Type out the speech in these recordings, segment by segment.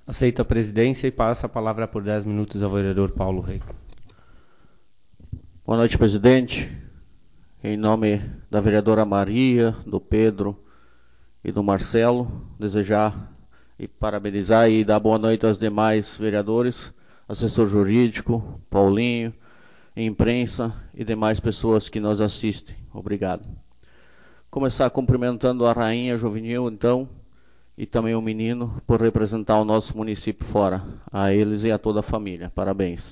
Aceito a presidência e passo a palavra por 10 minutos ao vereador Paulo Rei. Boa noite, presidente. Em nome da vereadora Maria, do Pedro e do Marcelo, desejar e parabenizar e dar boa noite aos demais vereadores, assessor jurídico, Paulinho, imprensa e demais pessoas que nos assistem. Obrigado. Começar cumprimentando a rainha juvenil, então, e também o menino, por representar o nosso município fora. A eles e a toda a família. Parabéns.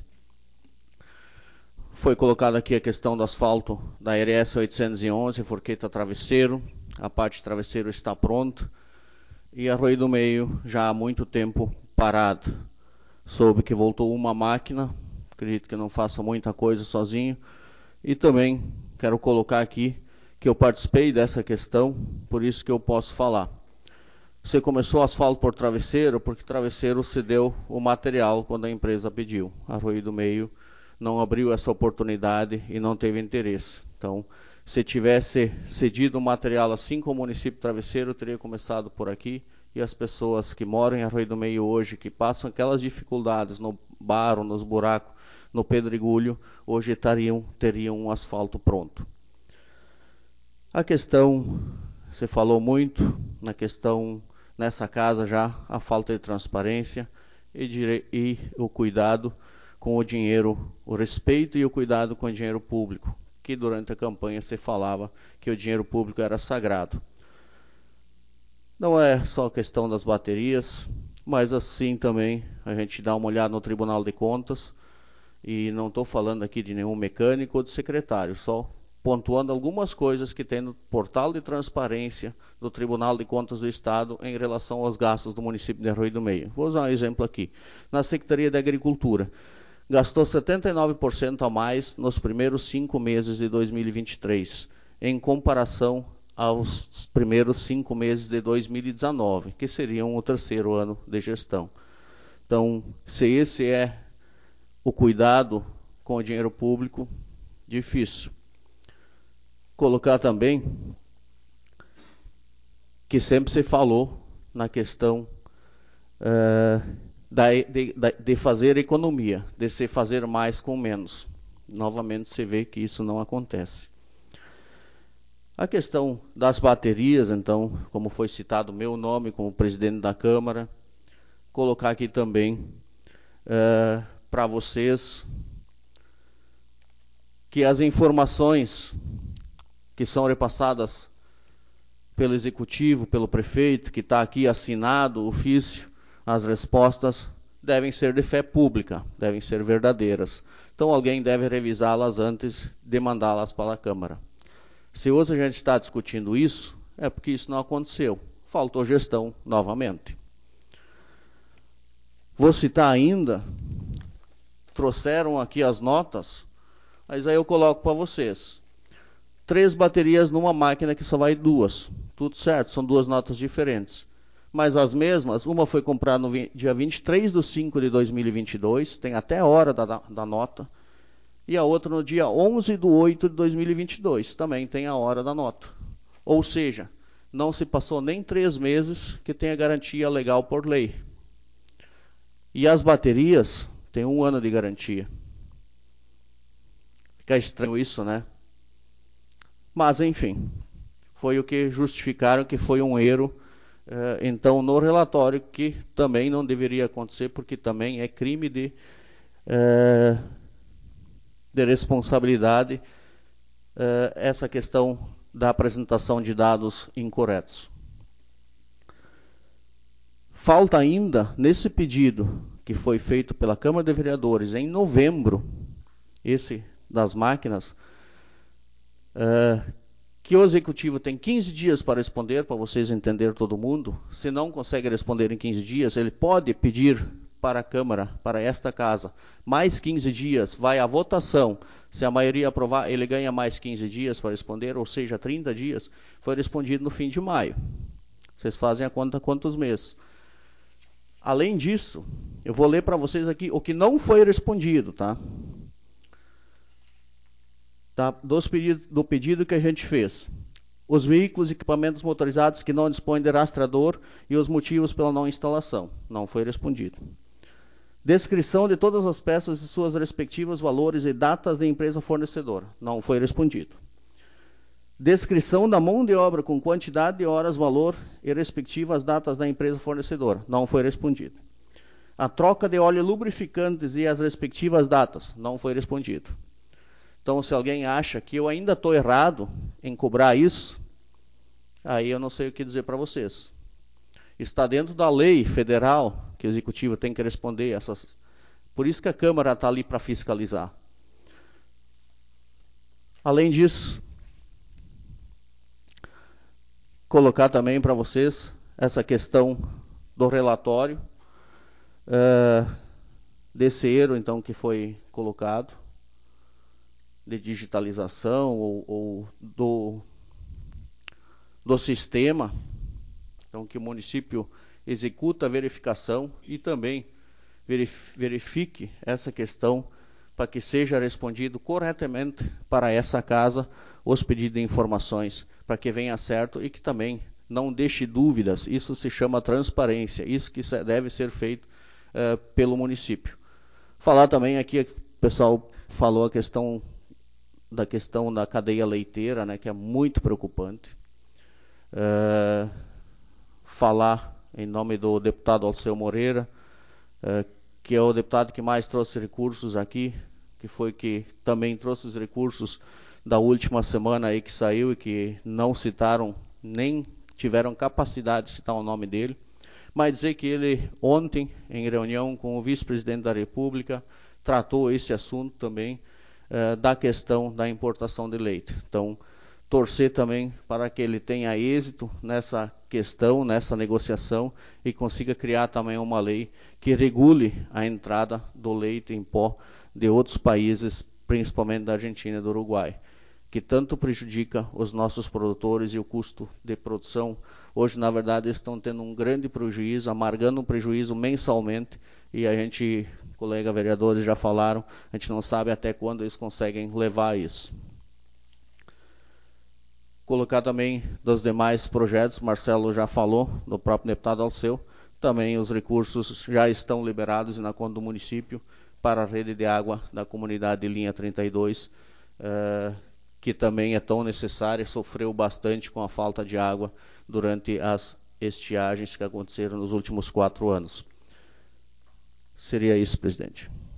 Foi colocada aqui a questão do asfalto da RS 811, Forqueta Travesseiro. A parte de travesseiro está pronta. E Arroio do Meio já há muito tempo parado. Soube que voltou uma máquina, acredito que não faça muita coisa sozinho. E também quero colocar aqui que eu participei dessa questão, por isso que eu posso falar. Você começou asfalto por travesseiro, porque travesseiro cedeu o material quando a empresa pediu. Arroio do Meio não abriu essa oportunidade e não teve interesse. Então, se tivesse cedido o material assim como o município travesseiro, teria começado por aqui, e as pessoas que moram em Arroio do Meio hoje, que passam aquelas dificuldades no barro, nos buracos, no pedregulho, hoje teriam um asfalto pronto. A questão, você falou muito na questão nessa casa já, a falta de transparência e o cuidado com o dinheiro, o respeito e o cuidado com o dinheiro público, que durante a campanha se falava que o dinheiro público era sagrado. Não é só a questão das baterias, mas assim também a gente dá uma olhada no Tribunal de Contas, e não estou falando aqui de nenhum mecânico ou de secretário, só pontuando algumas coisas que tem no portal de transparência do Tribunal de Contas do Estado em relação aos gastos do município de Arroio do Meio. Vou usar um exemplo aqui. Na Secretaria de Agricultura, gastou 79% a mais nos primeiros 5 meses de 2023, em comparação aos primeiros 5 meses de 2019, que seriam o terceiro ano de gestão. Então, se esse é o cuidado com o dinheiro público, difícil. Colocar também que sempre se falou na questão de fazer economia, de se fazer mais com menos. Novamente se vê que isso não acontece. A questão das baterias, então, como foi citado o meu nome como presidente da Câmara, colocar aqui também para vocês que as informações que são repassadas pelo executivo, pelo prefeito, que está aqui assinado o ofício, as respostas devem ser de fé pública, devem ser verdadeiras. Então alguém deve revisá-las antes de mandá-las para a Câmara. Se hoje a gente está discutindo isso, é porque isso não aconteceu. Faltou gestão novamente. Vou citar ainda, trouxeram aqui as notas, mas aí eu coloco para vocês. 3 baterias numa máquina que só vai 2. Tudo certo, são 2 notas diferentes. Mas as mesmas, uma foi comprada no dia 23 de 5 de 2022, tem até a hora da nota, e a outra no dia 11 de 8 de 2022, também tem a hora da nota. Ou seja, não se passou nem 3 meses que tem a garantia legal por lei. E as baterias têm 1 ano de garantia. Fica estranho isso, né? Mas, enfim, foi o que justificaram que foi um erro, então, no relatório, que também não deveria acontecer, porque também é crime de responsabilidade essa questão da apresentação de dados incorretos. Falta ainda, nesse pedido que foi feito pela Câmara de Vereadores em novembro, esse das máquinas, que o executivo tem 15 dias para responder, para vocês entenderem todo mundo. Se não consegue responder em 15 dias, ele pode pedir para a Câmara, para esta casa, mais 15 dias, vai à votação. Se a maioria aprovar, ele ganha mais 15 dias para responder, ou seja, 30 dias. Foi respondido no fim de maio. Vocês fazem a conta quantos meses. Além disso, eu vou ler para vocês aqui o que não foi respondido, tá? Do pedido que a gente fez. os veículos e equipamentos motorizados que não dispõem de rastreador e os motivos pela não instalação. Não foi respondido. Descrição de todas as peças e suas respectivas valores e datas da empresa fornecedora. Não foi respondido. Descrição da mão de obra com quantidade de horas, valor e respectivas datas da empresa fornecedora. Não foi respondido. A troca de óleo lubrificantes e as respectivas datas. Não foi respondido. Então, se alguém acha que eu ainda estou errado em cobrar isso, aí eu não sei o que dizer para vocês. Está dentro da lei federal que o executivo tem que responder essas. Por isso que a Câmara está ali para fiscalizar. Além disso, colocar também para vocês essa questão do relatório desse erro, então, que foi colocado, de digitalização ou do sistema, então, que o município executa a verificação e também verifique essa questão para que seja respondido corretamente para essa casa os pedidos de informações, para que venha certo e que também não deixe dúvidas. Isso se chama transparência, isso que deve ser feito pelo município. Falar também aqui, o pessoal falou a questão da cadeia leiteira, né, que é muito preocupante. Falar em nome do deputado Alceu Moreira, que é o deputado que mais trouxe recursos aqui, que foi que também trouxe os recursos da última semana aí que saiu e que não citaram, nem tiveram capacidade de citar o nome dele, mas dizer que ele ontem, em reunião com o vice-presidente da República, tratou esse assunto também, da questão da importação de leite. Então, torcer também para que ele tenha êxito nessa questão, nessa negociação e consiga criar também uma lei que regule a entrada do leite em pó de outros países, principalmente da Argentina e do Uruguai, que tanto prejudica os nossos produtores e o custo de produção. Hoje, na verdade, estão tendo um grande prejuízo, amargando um prejuízo mensalmente, e a gente, colegas vereadores já falaram, a gente não sabe até quando eles conseguem levar isso. Colocar também dos demais projetos, Marcelo já falou, do próprio deputado Alceu, também os recursos já estão liberados na conta do município para a rede de água da comunidade de Linha 32, que também é tão necessária, sofreu bastante com a falta de água durante as estiagens que aconteceram nos últimos 4 anos. Seria isso, presidente.